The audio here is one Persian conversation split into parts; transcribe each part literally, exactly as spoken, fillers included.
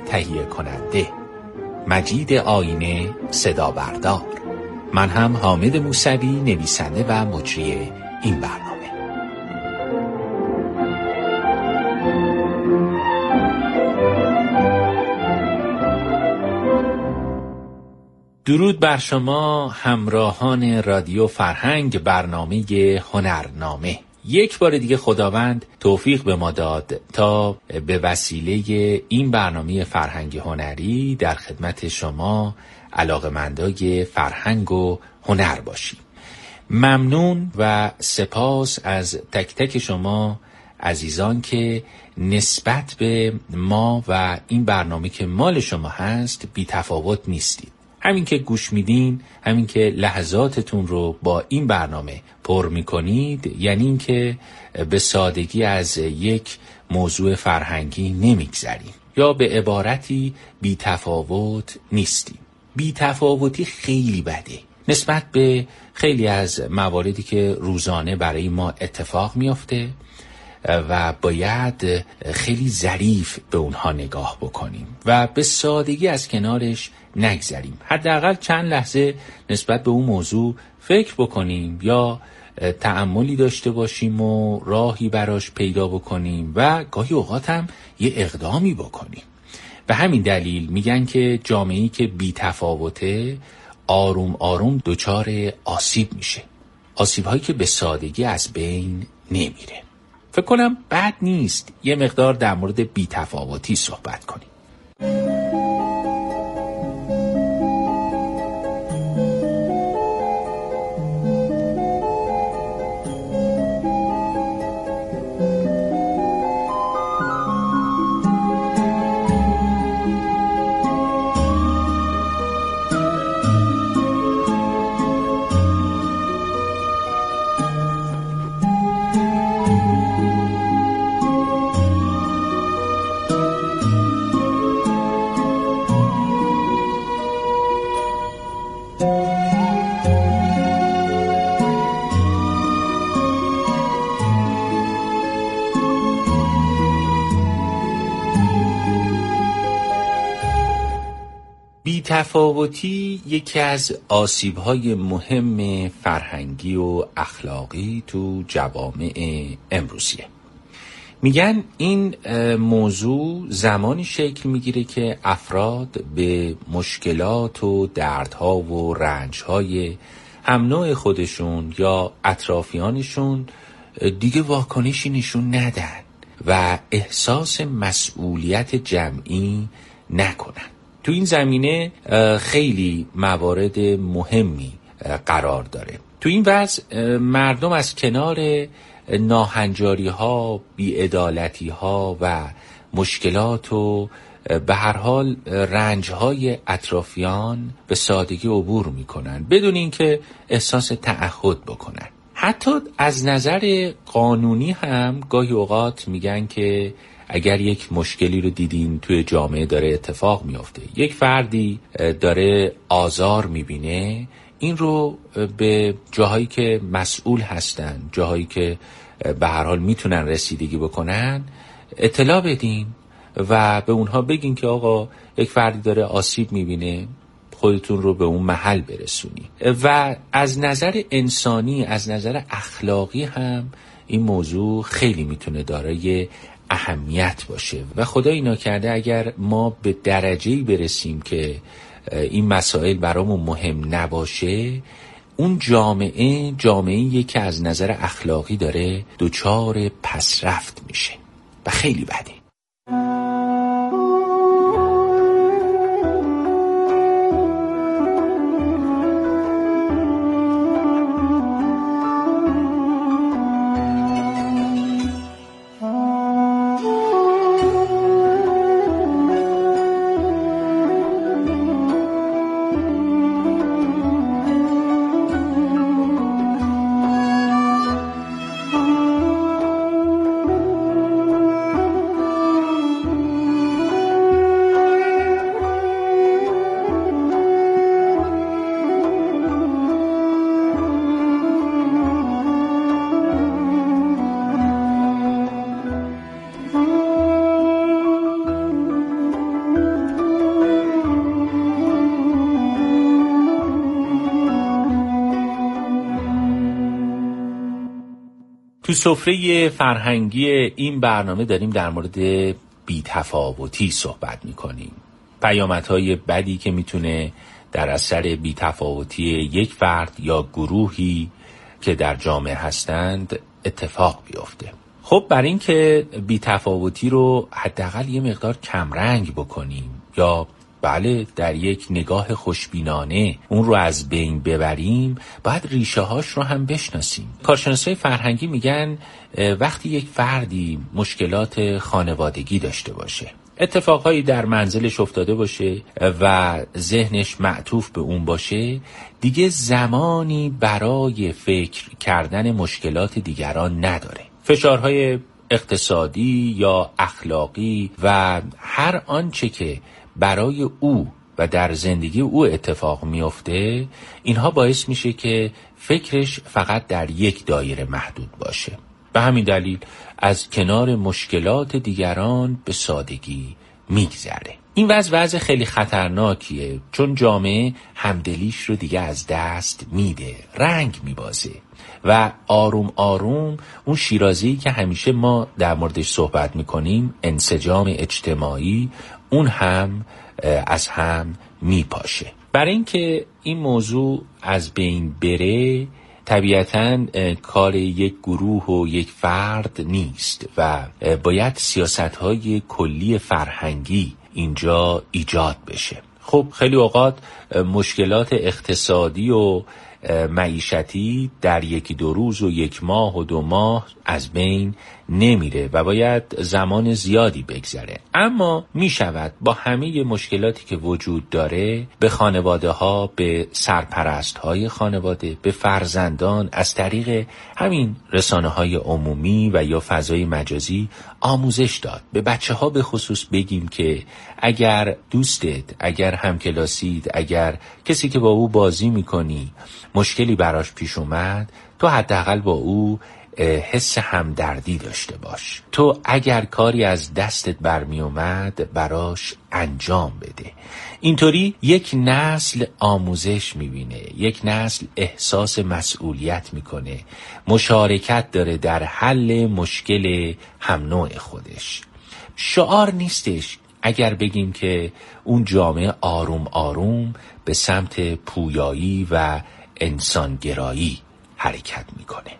تهیه کننده، مجید آینه صدا بردار، من هم حامد موسوی نویسنده و مجری این برنامه. درود بر شما همراهان رادیو فرهنگ، برنامه هنرنامه. یک بار دیگه خداوند توفیق به ما داد تا به وسیله این برنامه فرهنگ هنری در خدمت شما علاقه‌مندای فرهنگ و هنر باشیم. ممنون و سپاس از تک تک شما عزیزان که نسبت به ما و این برنامه که مال شما هست بی تفاوت نیستید. همین که گوش میدین، همین که لحظاتتون رو با این برنامه پر میکنید، یعنی این که به سادگی از یک موضوع فرهنگی نمیگذریم یا به عبارتی بی تفاوت نیستیم. بی تفاوتی خیلی بده نسبت به خیلی از مواردی که روزانه برای ما اتفاق میفته و باید خیلی ظریف به اونها نگاه بکنیم و به سادگی از کنارش نگذریم. حداقل چند لحظه نسبت به اون موضوع فکر بکنیم یا تأملی داشته باشیم و راهی براش پیدا بکنیم و گاهی اوقات هم یه اقدامی بکنیم. به همین دلیل میگن که جامعه‌ای که بی تفاوته آروم آروم دچار آسیب میشه، آسیب هایی که به سادگی از بین نمیره. فکر کنم بد نیست یه مقدار در مورد بی تفاوتی صحبت کنیم. بی‌تفاوتی یکی از آسیب‌های مهم فرهنگی و اخلاقی تو جوامع امروزیه. میگن این موضوع زمانی شکل میگیره که افراد به مشکلات و دردها و رنج‌های هم نوع خودشون یا اطرافیانشون دیگه واکنشی نشون ندن و احساس مسئولیت جمعی نکنن. تو این زمینه خیلی موارد مهمی قرار داره. تو این وضع مردم از کنار ناهنجاری ها، بی‌عدالتی ها و مشکلات و به هر حال رنج های اطرافیان به سادگی عبور میکنن بدون اینکه احساس تعهد بکنن. حتی از نظر قانونی هم گاهی اوقات میگن که اگر یک مشکلی رو دیدین توی جامعه داره اتفاق میفته، یک فردی داره آزار میبینه، این رو به جاهایی که مسئول هستن، جاهایی که به هر حال میتونن رسیدگی بکنن اطلاع بدین و به اونها بگین که آقا یک فردی داره آسیب میبینه، خودتون رو به اون محل برسونی. و از نظر انسانی، از نظر اخلاقی هم این موضوع خیلی میتونه دارای اهمیت باشه و خدا اینا کرده اگر ما به درجه‌ای برسیم که این مسائل برامون مهم نباشه، اون جامعه جامعه‌ای که از نظر اخلاقی داره دچار پسرفت میشه و خیلی بده. تو سفره فرهنگی این برنامه داریم در مورد بی‌تفاوتی صحبت میکنیم. پیامدهای بدی که میتونه در اثر بی‌تفاوتی یک فرد یا گروهی که در جامعه هستند اتفاق بیفته. خب برای این که بی‌تفاوتی رو حداقل یه مقدار کمرنگ بکنیم یا بله در یک نگاه خوشبینانه اون رو از بین ببریم، باید ریشه هاش رو هم بشناسیم. کارشناسای فرهنگی میگن وقتی یک فردی مشکلات خانوادگی داشته باشه، اتفاقهایی در منزلش افتاده باشه و ذهنش معطوف به اون باشه، دیگه زمانی برای فکر کردن مشکلات دیگران نداره. فشارهای اقتصادی یا اخلاقی و هر آنچه که برای او و در زندگی او اتفاق میفته، اینها باعث میشه که فکرش فقط در یک دایره محدود باشه. به همین دلیل از کنار مشکلات دیگران به سادگی میگذره. این وضع وضع خیلی خطرناکیه، چون جامعه همدلیش رو دیگه از دست میده، رنگ میبازه و آروم آروم اون شیرازه‌ای که همیشه ما در موردش صحبت میکنیم، انسجام اجتماعی، اون هم از هم میپاشه. برای اینکه این موضوع از بین بره، طبیعتاً کار یک گروه و یک فرد نیست و باید سیاست‌های کلی فرهنگی اینجا ایجاد بشه. خب خیلی اوقات مشکلات اقتصادی و معیشتی در یکی دو روز و یک ماه و دو ماه از بین نمیره و باید زمان زیادی بگذره، اما میشود با همه مشکلاتی که وجود داره به خانواده ها، به سرپرست های خانواده، به فرزندان از طریق همین رسانه های عمومی و یا فضای مجازی آموزش داد. به بچه ها به خصوص بگیم که اگر دوستت، اگر همکلاسیت، اگر کسی که با او بازی میکنی مشکلی براش پیش اومد، تو حداقل با او حس همدردی داشته باش. تو اگر کاری از دستت برمی اومد براش انجام بده. اینطوری یک نسل آموزش میبینه، یک نسل احساس مسئولیت میکنه، مشارکت داره در حل مشکل هم نوع خودش. شعار نیستش اگر بگیم که اون جامعه آروم آروم به سمت پویایی و انسانگرایی حرکت میکنه.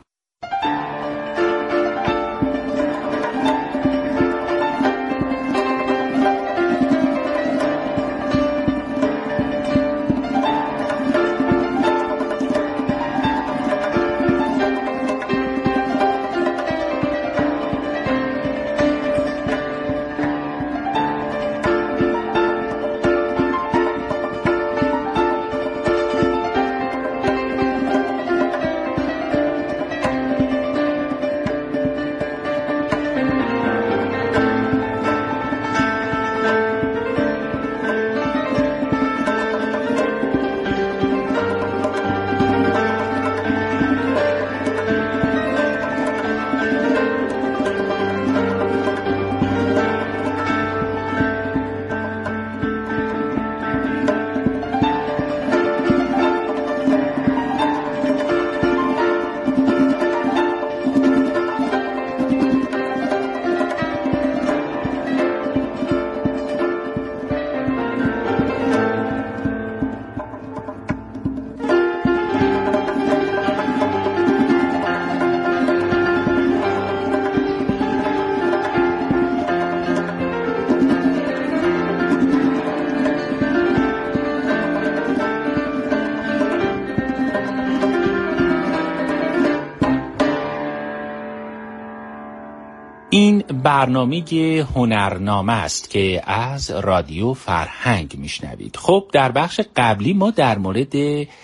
این برنامه هنرنامه است که از رادیو فرهنگ میشنوید. خب در بخش قبلی ما در مورد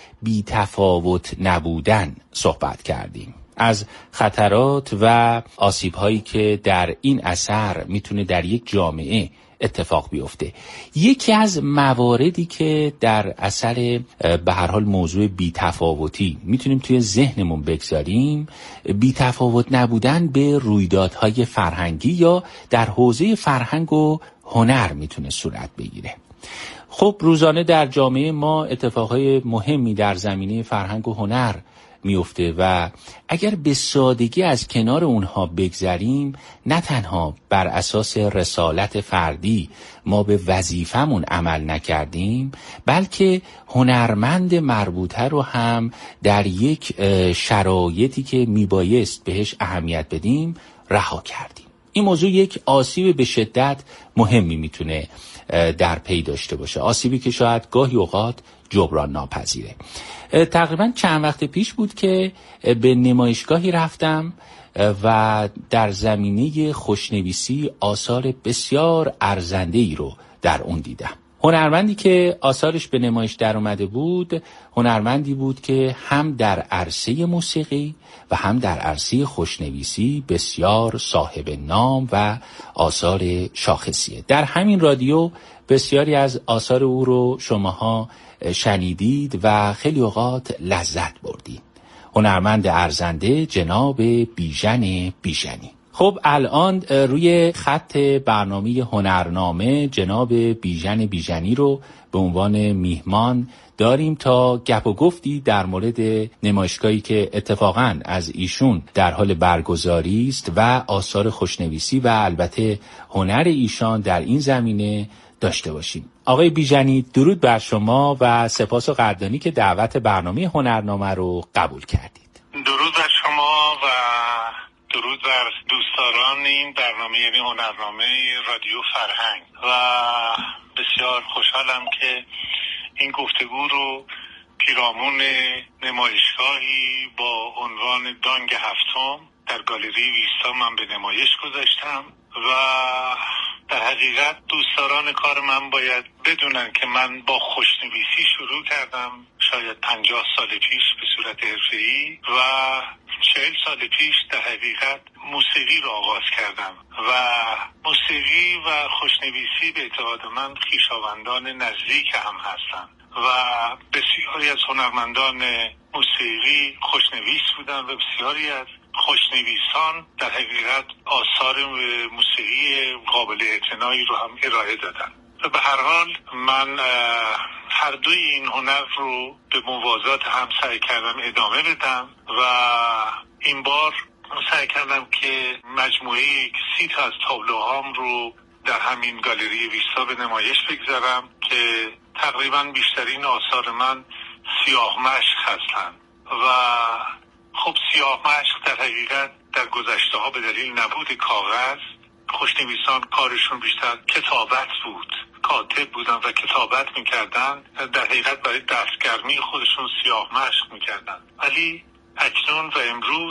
بی‌تفاوت نبودن صحبت کردیم، از خطرات و آسیب‌هایی که در این اثر میتونه در یک جامعه اتفاق بیفته. یکی از مواردی که در اثر به هر حال موضوع بی‌تفاوتی میتونیم توی ذهنمون بگذاریم، بی‌تفاوت نبودن به رویدادهای فرهنگی یا در حوزه فرهنگ و هنر میتونه صورت بگیره. خب روزانه در جامعه ما اتفاقهای مهمی در زمینه فرهنگ و هنر میفته و اگر به سادگی از کنار اونها بگذریم، نه تنها بر اساس رسالت فردی ما به وظیفمون عمل نکردیم، بلکه هنرمند مربوطه رو هم در یک شرایطی که میبایست بهش اهمیت بدیم رها کردیم. این موضوع یک آسیب به شدت مهمی میتونه در پی داشته باشه، آسیبی که شاید گاهی اوقات جبران ناپذیره. تقریبا چند وقت پیش بود که به نمایشگاهی رفتم و در زمینه خوشنویسی آثار بسیار ارزنده‌ای رو در اون دیدم. هنرمندی که آثارش به نمایش در اومده بود، هنرمندی بود که هم در عرصه موسیقی و هم در عرصه خوشنویسی بسیار صاحب نام و آثار شاخصیه. در همین رادیو بسیاری از آثار او رو شماها شنیدید و خیلی اوقات لذت بردید. هنرمند ارزنده جناب بیژن بیژنی. خب الان روی خط برنامه هنرنامه جناب بیژن بیژنی رو به عنوان میهمان داریم تا گپ و گفتی در مورد نمایشگاهی که اتفاقاً از ایشون در حال برگزاری است و آثار خوشنویسی و البته هنر ایشان در این زمینه داشته باشیم. آقای بیژنی، درود بر شما و سپاس و قدردانی که دعوت برنامه هنرنامه رو قبول کردید. درود بر شما و درود بر دوستداران این برنامه، یعنی هنرنامه رادیو فرهنگ، و بسیار خوشحالم که این گفتگو رو پیرامون نمایشگاهی با عنوان دانگ هفتم در گالری ویستا من به نمایش گذاشتم و در حقیقت دوستداران کار من باید بدونن که من با خوشنویسی شروع کردم شاید پنجاه سال پیش به صورت حرفه‌ای و چهل سال پیش در حقیقت موسیقی رو آغاز کردم و موسیقی و خوشنویسی به اعتقاد من خویشاوندان نزدیک هم هستن و بسیاری از هنرمندان موسیقی خوشنویس بودن و بسیاری از خوشنویسان در حقیقت آثار موسیقی قابل اعتنایی رو هم ارائه دادن. و به هر حال من هر دوی این هنر رو به موازات هم سعی کردم ادامه بدم و این بار سعی کردم که مجموعه سی تا از تابلوهام رو در همین گالری ویستا به نمایش بگذارم که تقریبا بیشترین آثار من سیاه مشق هستن و خب سیاه مشق در حقیقت در گذشته ها به دلیل نبود کاغذ خوشنویسان کارشون بیشتر کتابت بود، کاتب بودن و کتابت میکردن، در حقیقت برای دستگرمی خودشون سیاه مشق میکردن. ولی اکنون و امروز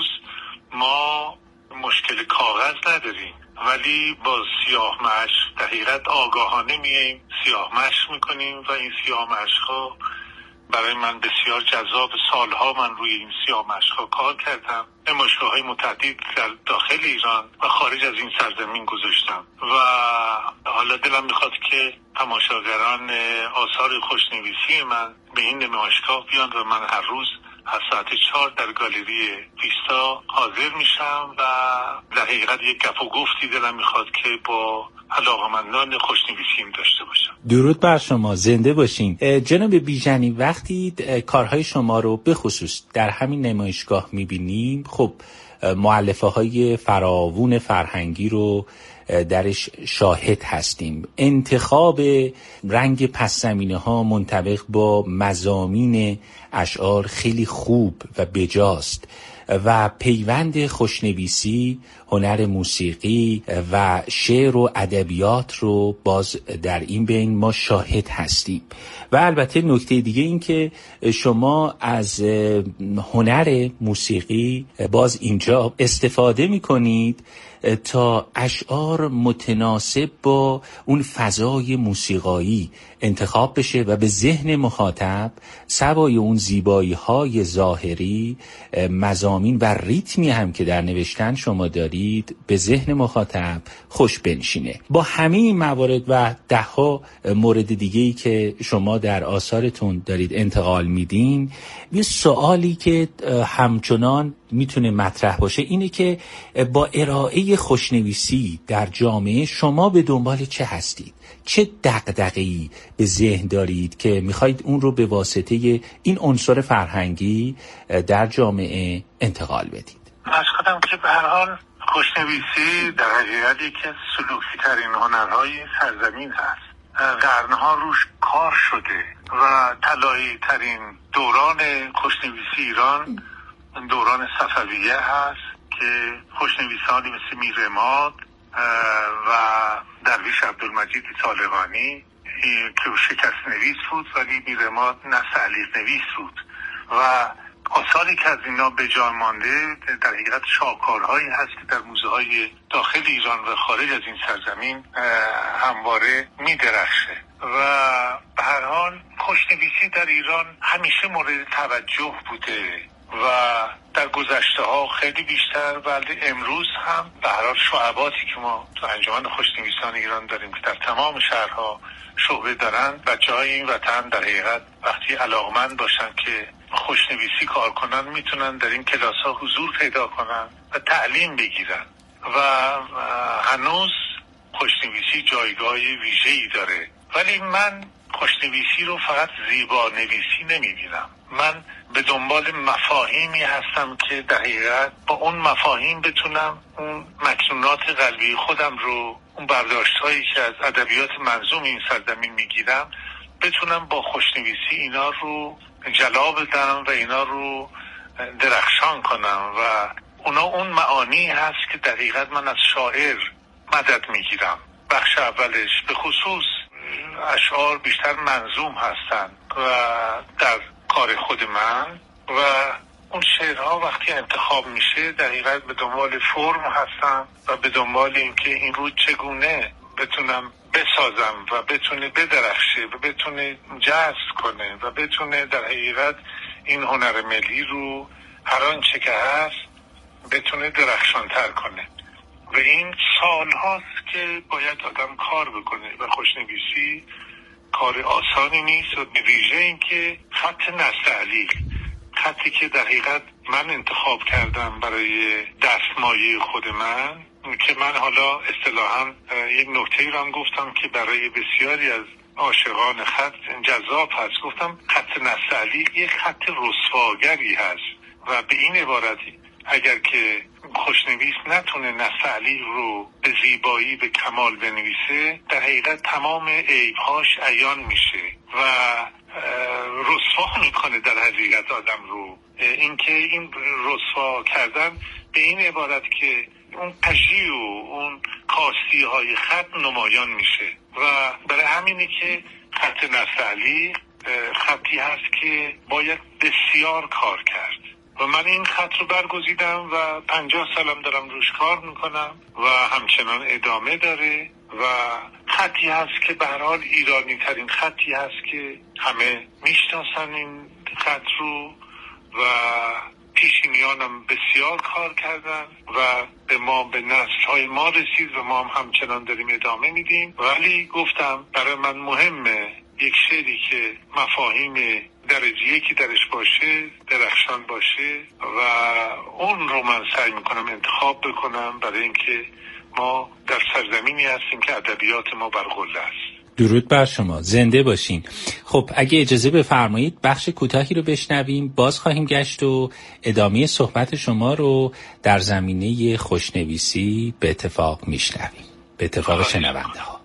ما مشکل کاغذ نداریم، ولی با سیاه مشق در حقیقت آگاهانه میاییم سیاه مشق میکنیم و این سیاه مشق ها برای من بسیار جذاب. سالها من روی این سیاه مشق ها کار کردم، نمایشگاه های متعدد در داخل ایران و خارج از این سرزمین گذاشتم و حالا دلم میخواد که تماشاگران آثار خوشنویسی من به این نمایشگاه بیان و من هر روز از ساعت چهار در گالری ویستا حاضر میشم و در حقیقت یک گپ و گفتی دلم میخواد که با علاقمندان خوشنویسیم داشته باشم. درود بر شما، زنده باشین. جناب بیژنی، وقتی کارهای شما رو به خصوص در همین نمایشگاه میبینیم، خب مؤلفه های فراوون فرهنگی رو درش شاهد هستیم. انتخاب رنگ پس زمینه ها منطبق با مضامین اشعار خیلی خوب و بجاست و پیوند خوشنویسی، هنر موسیقی و شعر و ادبیات رو باز در این بین ما شاهد هستیم. و البته نکته دیگه این که شما از هنر موسیقی باز اینجا استفاده می کنید تا اشعار متناسب با اون فضای موسیقایی انتخاب بشه و به ذهن مخاطب سوای اون زیبایی های ظاهری، مضامین و ریتمی هم که در نوشتن شما دارید به ذهن مخاطب خوش بنشینه. با همه این موارد و ده ها مورد دیگه‌ای که شما در آثارتون دارید انتقال میدین، یه سوالی که همچنان میتونه مطرح باشه اینه که با ارائه خوشنویسی در جامعه شما به دنبال چه هستید؟ چه دغدغه‌ای به ذهن دارید که میخواید اون رو به واسطه این عنصر فرهنگی در جامعه انتقال بدید؟ عرض کنم که به هر حال خوشنویسی در حقیقت یکی از سلوکی ترین هنرهای سرزمین هست. قرنها روش کار شده و طلایی ترین دوران خوشنویسی ایران دوران صفویه هست که خوشنویسانی مثل میر عماد و درویش عبدالمجید طالقانی که شکست نویس بود ولی میر عماد نثر علیق نویس بود و آثاری که از اینا به جای مانده در حقیقت شاهکارهایی هست که در موزه های داخل ایران و خارج از این سرزمین همواره می درخشه و به هر حال خوشنویسی در ایران همیشه مورد توجه بوده و در گذشته ها خیلی بیشتر ولی امروز هم به هر حال شعباتی که ما تو انجمن خوشنویسان ایران داریم که در تمام شهرها شعبه دارن بچه‌های این وطن در حقیقت وقتی علاقمند باشن که خوشنویسی کار کنن میتونن در این کلاس ها حضور پیدا کنن و تعلیم بگیرن و هنوز خوشنویسی جایگاه ویژه‌ای داره ولی من خوشنویسی رو فقط زیبا نویسی نمیبینم. من به دنبال مفاهیمی هستم که در حقیقت با اون مفاهیم بتونم اون مکنونات قلبی خودم رو اون برداشت‌هایی که از ادبیات منظوم این سرزمین میگیرم بتونم با خوشنویسی اینا رو جلا بدم و اینا رو درخشان کنم و اونا اون معانی هست که در حقیقت من از شاعر مدد میگیرم. بخش اولش به خصوص اشعار بیشتر منظوم هستن و در کار خود من و اون شعرها وقتی انتخاب میشه در حقیقت به دنبال فرم هستم و به دنبال اینکه این رو چگونه بتونم بسازم و بتونه بدرخشه و بتونه جذب کنه و بتونه در حقیقت این هنر ملی رو هر آنچه که هست بتونه درخشانتر کنه و این سال هاست که باید آدم کار بکنه و خوشنویسی کار آسانی نیست و به ویژه این که خط نستعلیق خطی که در حقیقت من انتخاب کردم برای دستمایه خود من که من حالا اصطلاحاً یک نکته رو هم گفتم که برای بسیاری از عاشقان خط جذاب هست. گفتم خط نستعلیق یک خط رسواگری هست و به این عبارتی اگر که خوشنویس نتونه نستعلیق رو به زیبایی به کمال بنویسه در حقیقت تمام عیبهاش عیان میشه و رسوا میکنه در حقیقت آدم رو. اینکه این رسوا کردن به این عبارت که اون قژی و اون کاستی های خط نمایان میشه و برای همینه که خط نستعلیق خطی هست که باید بسیار کار کرد و من این خط رو برگزیدم و پنجاه سالم دارم روش کار میکنم و همچنان ادامه داره و خطی هست که به هر حال ایرانی ترین خطی هست که همه میشناسن این خط رو و پیشینیانم بسیار کار کردن و به ما به نسل‌های ما رسید و ما هم همچنان داریم ادامه میدیم. ولی گفتم برای من مهمه یک شعری که مفاهیم درجه یکی درش باشه درخشان باشه و اون رو من سعی میکنم انتخاب بکنم برای اینکه ما در سرزمینی هستیم که ادبیات ما برقله است. درود بر شما، زنده باشین. خب اگه اجازه بفرمایید بخش کوتاهی رو بشنویم، باز خواهیم گشت و ادامه صحبت شما رو در زمینه خوشنویسی به اتفاق میشنویم، به اتفاق شنونده ها.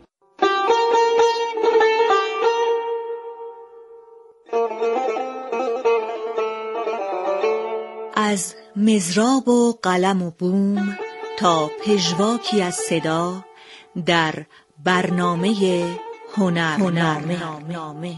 از مضراب و قلم و بوم تا پژواکی از صدا در برنامه هنر هنرنامه.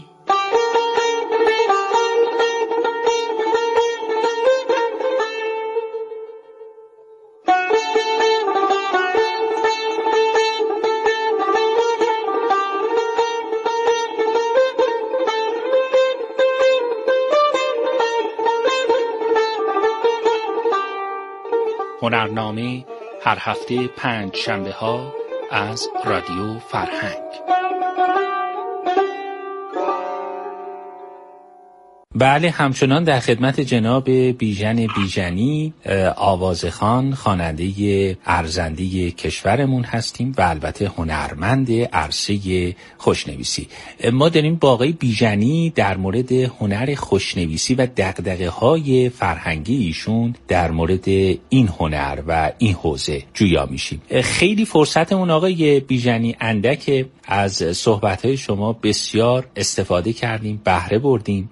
هنرنامه هر هفته پنج شنبه ها از رادیو فرهنگ. بله، همچنان در خدمت جناب بیژن بیژنی، آوازخوان، خواننده ارزنده کشورمون هستیم و البته هنرمند عرصه خوشنویسی. ما داریم با آقای بیژنی در مورد هنر خوشنویسی و دغدغه‌های فرهنگی ایشون در مورد این هنر و این حوزه جویا میشیم. خیلی فرصتمون آقای بیژنی اندک، از صحبت‌های شما بسیار استفاده کردیم، بهره بردیم.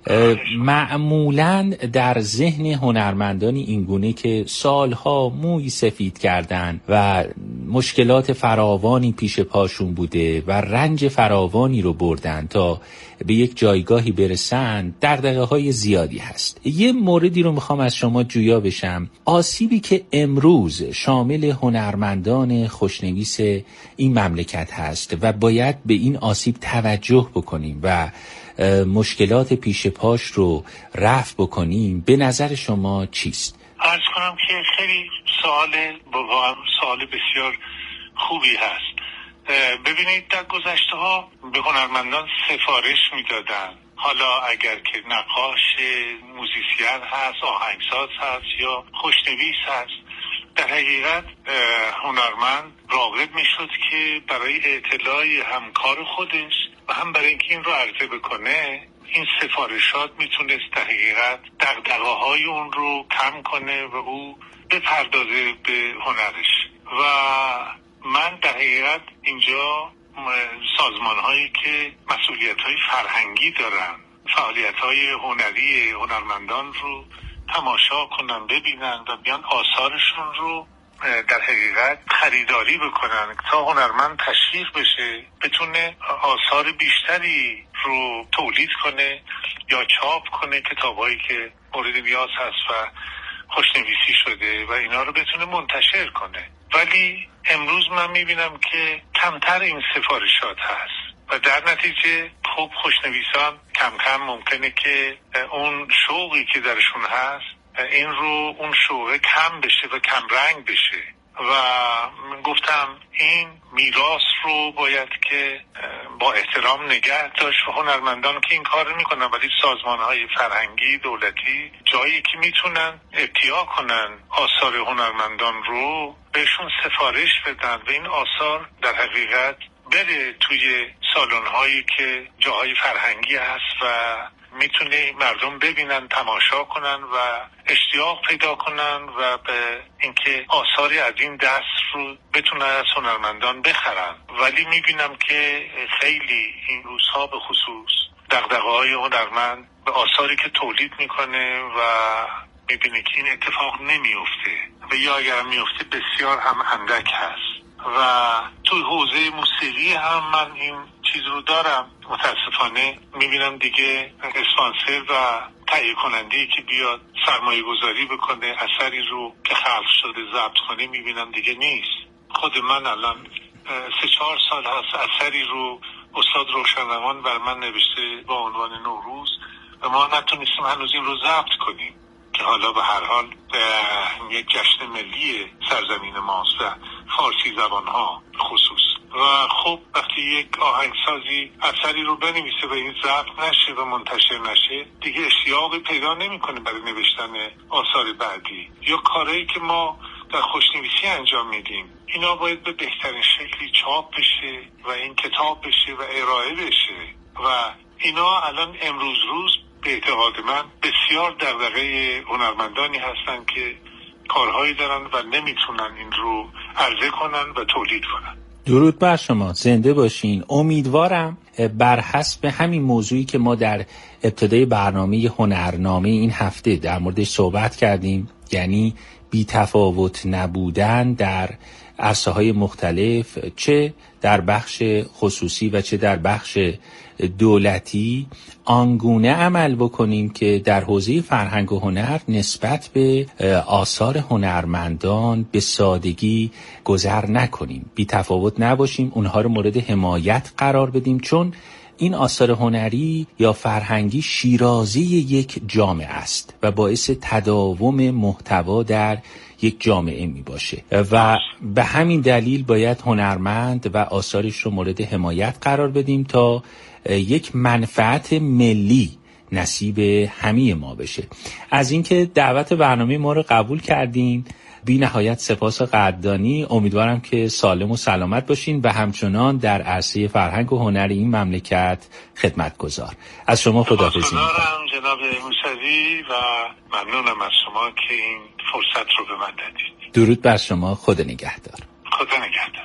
معمولاً در ذهن هنرمندانی اینگونه که سالها موی سفید کردن و مشکلات فراوانی پیش پاشون بوده و رنج فراوانی رو بردن تا به یک جایگاهی برسن، دغدغه‌های زیادی هست. یه موردی رو میخوام از شما جویا بشم. آسیبی که امروز شامل هنرمندان خوشنویس این مملکت هست و باید به این آسیب توجه بکنیم و مشکلات پیش پاش رو رفع بکنیم، به نظر شما چیست؟ عرض کنم که خیلی سوال واقعا سوال بسیار خوبی هست. ببینید، در گذشته ها به هنرمندان سفارش میدادن، حالا اگر که نقاش، موزیسین هست، آهنگساز هست یا خوشنویس هست، در حقیقت هنرمند راغب میشد که برای اطلاع همکار خودش و هم برای اینکه این رو عرضه بکنه، این سفارشات میتونست در حقیقت دغدغه‌های اون رو کم کنه و او بپردازه به هنرش. و من در حقیقت اینجا سازمان‌هایی که مسئولیت‌های فرهنگی دارن، فعالیت‌های هنری هنرمندان رو تماشا کنن، ببینن و بیان آثارشون رو در حقیقت خریداری بکنن تا هنرمند تشویق بشه، بتونه آثار بیشتری رو تولید کنه یا چاپ کنه، کتابایی که مورد نیاز هست و خوشنویسی شده و اینا رو بتونه منتشر کنه. ولی امروز من میبینم که کمتر این سفارشات هست و در نتیجه خوب خوشنویسان کم کم ممکنه که اون شوقی که درشون هست این رو اون شوقه کم بشه و کم رنگ بشه. و من گفتم این میراث رو باید که با احترام نگه داشت و هنرمندان که این کار رو میکنن، ولی سازمانهای فرهنگی دولتی جایی که میتونن ابتیا کنن آثار هنرمندان رو بهشون سفارش بدن و این آثار در حقیقت بره توی سالن‌هایی که جاهای فرهنگی هست و میتونه مردم ببینن، تماشا کنن و اشتیاق پیدا کنن و به اینکه آثاری از این دست رو بتونن از هنرمندان بخرن. ولی میبینم که خیلی این روزها به خصوص دغدغه‌های هنرمند به آثاری که تولید میکنه و میبینه که این اتفاق نمیفته و یا اگر میفته بسیار هم اندک هست. و توی حوزه موسیقی هم من این چیز رو دارم، متاسفانه میبینم دیگه اسپانسر و تهیه کننده‌ای که بیاد سرمایه گذاری بکنه اثری رو که خلق شده ضبط کنه، میبینم دیگه نیست. خود من الان سه چهار سال هست اثری رو استاد روشنروان بر من نوشته با عنوان نوروز و ما نتونستیم هنوز این رو ضبط کنیم که حالا به هر حال یک جشن ملی سرزمین ماست و فارسی زبان ها خصوص. و خب وقتی یک آهنگسازی اثری رو بنویسه و این ضبط نشه و منتشر نشه، دیگه اشتیاقی پیدا نمیکنه برای نوشتن آثار بعدی. یا کارهایی که ما در خوشنویسی انجام میدیم اینا باید به بهترین شکلی چاپ بشه و این کتاب بشه و ارائه بشه و اینا الان امروز روز به اعتقاد من بسیار دغدغه هنرمندانی هستن که کارهایی دارن و نمیتونن این رو عرضه کنن و تولید کنن. درود بر شما، زنده باشین. امیدوارم بر حسب همین موضوعی که ما در ابتدای برنامه هنرنامه این هفته در موردش صحبت کردیم، یعنی بی تفاوت نبودن در عرصه‌های مختلف، چه در بخش خصوصی و چه در بخش دولتی، آنگونه عمل بکنیم که در حوزه فرهنگ و هنر نسبت به آثار هنرمندان به سادگی گذر نکنیم، بی تفاوت نباشیم، اونها رو مورد حمایت قرار بدیم، چون این آثار هنری یا فرهنگی شیرازه یک جامعه است و باعث تداوم محتوا در یک جامعه می باشه و به همین دلیل باید هنرمند و آثارش رو مورد حمایت قرار بدیم تا یک منفعت ملی نصیب همه ما بشه. از اینکه دعوت برنامه ما رو قبول کردین بی نهایت سپاس و قدردانی. امیدوارم که سالم و سلامت باشین و همچنان در عرصه فرهنگ و هنر این مملکت خدمتگزار. از شما خداحافظی می‌کنم جناب موسوی و ممنونم از شما که این فرصت رو به من دادید. درود بر شما. خدا نگهدار. خدا نگهدار.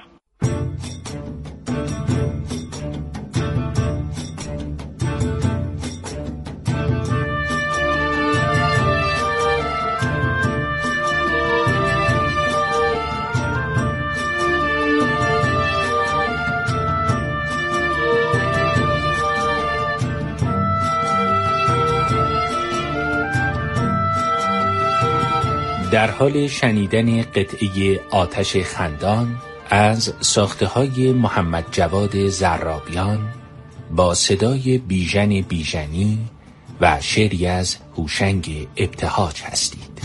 در حال شنیدن قطعه آتش خندان از ساخته‌های محمد جواد زرابیان با صدای بیژن بیژنی و شعری از هوشنگ ابتهاج هستید.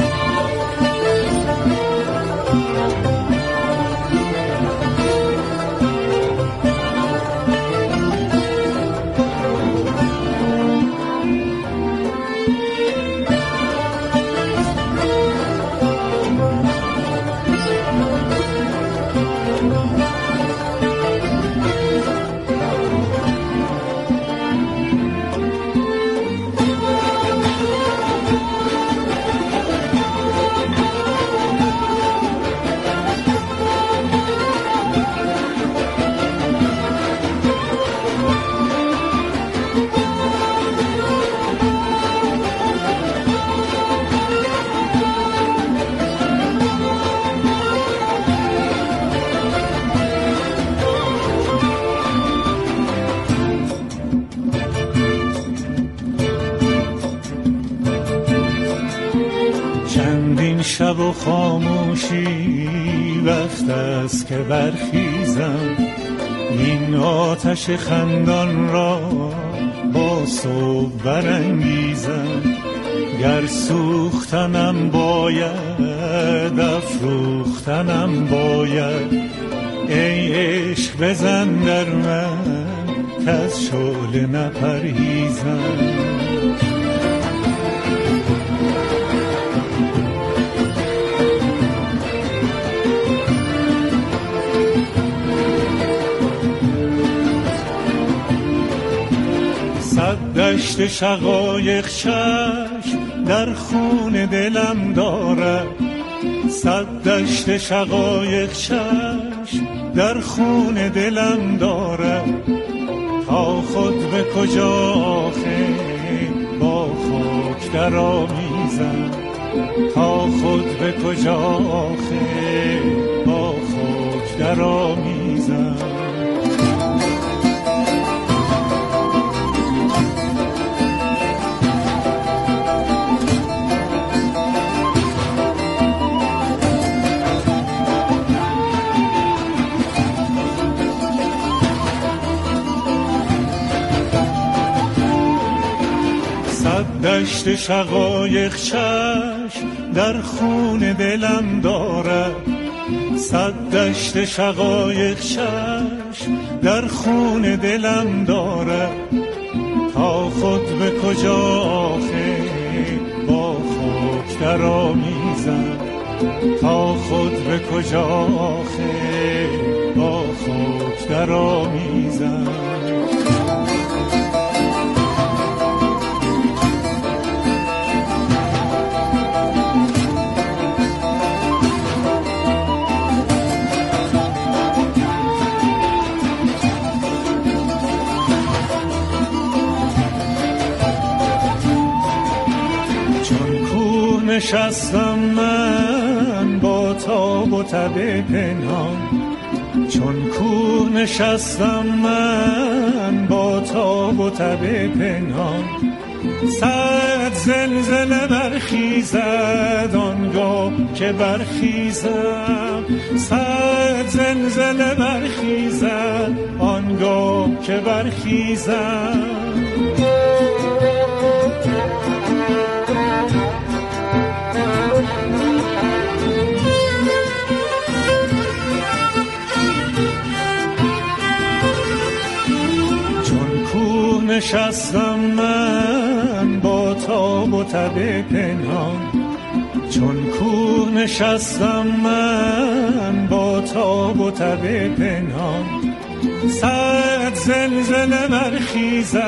شب و خاموشی وقت است که برخیزم، این آتش خندان را با صبح برانگیزم. گر سوختنم باید افروختنم باید، ای عشق بزن در من که از شعله نپرهیزم. دشت شقایق چشم در خون دلم دارد، صد دشت شقایق چشم در خون دلم دارد. تا خود به کجا آخه با خاک در آمیزم، تا خود به کجا آخه با خاک در آمیزم. دشت شقایق چشم در خون دلم دارد، صد دشت شقایق چشم در خون دلم دارد. تا خود به کجا آخه با خاک در آمیزم، تا خود به کجا آخه با خاک در آمیزم. نشستم من با تاب و تب پنهان، چون کوه نشستم من با تاب و تب پنهان. صد زلزله برخیزد آنگاه که برخیزم، صد زلزله برخیزد آنگاه که برخیزم. نشستم من و تب پنهان، چون کوه نشستم من با تاب و تب پنهان. صد زلزله برخیزد